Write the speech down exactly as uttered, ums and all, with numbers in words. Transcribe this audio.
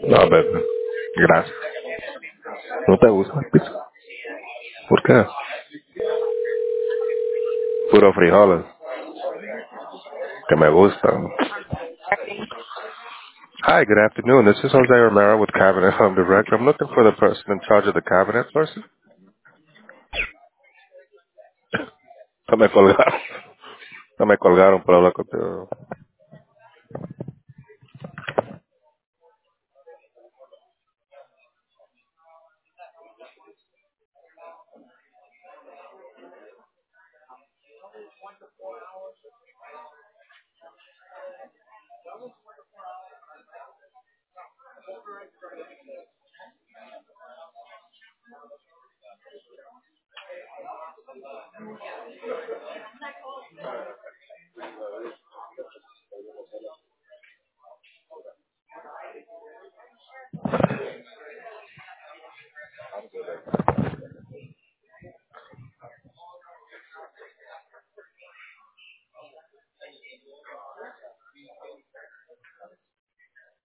No, bebé. Gracias. ¿No te gusta la pizza? ¿Por qué? Puro frijoles. Que me gustan. Hi, good afternoon. This is Jose Romero with Cabinet Home Direct. I'm looking for the person in charge of the cabinet person. No me colgaron. No me colgaron para hablar contigo.